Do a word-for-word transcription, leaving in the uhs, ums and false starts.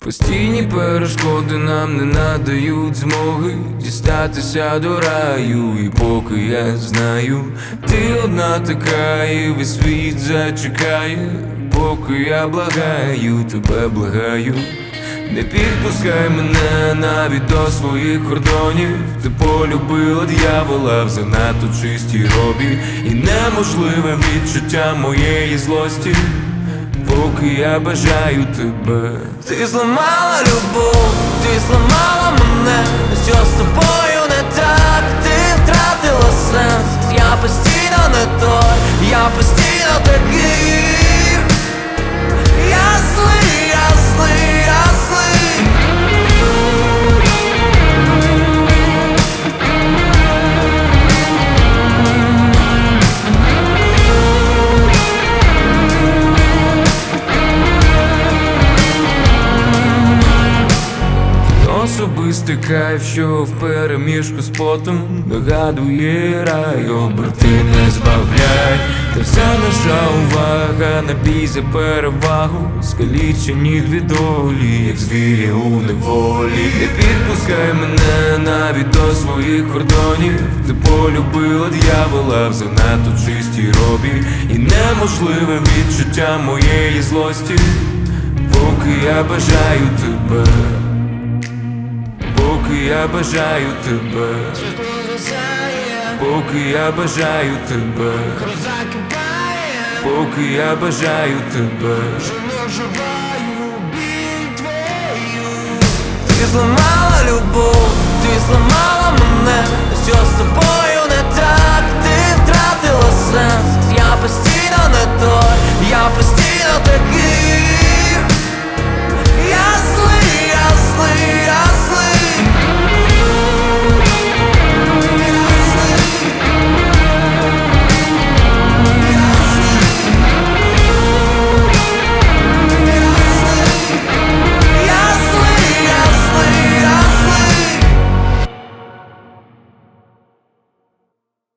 Постійні перешкоди нам не надають змоги дістатися до раю. І поки я знаю, ти одна така, і весь світ зачекає. Поки я благаю, тебе благаю, не підпускай мене навіть до своїх кордонів. Ти полюбила д'явола в занадто чистій робі, і неможливе відчуття моєї злості, поки я бажаю тебе. Ти зламала любов, ти зламала мене. Що з тобою не так? Ти втратила сенс. Я постійно не той, я постійно такий. Я злий, я злий, я злий. Особистий кайф, що впереміжку з потом нагадує рай. Оберти не збавляй, та вся наша увага на бій за перевагу. Скалічені дві долі, як звірі у неволі. Не підпускай мене навіть до своїх кордонів. Ти полюбила д'явола в занадто чистій робі, і неможливе відчуття моєї злості, поки я бажаю тебе. Поки я бажаю тебе, поки я бажаю тебе, поки я бажаю тебе. Ти зламала любов, ти зламала мене. Що з тобою не так? Ти втратила сенс. Я постійно не той, я постійно такий.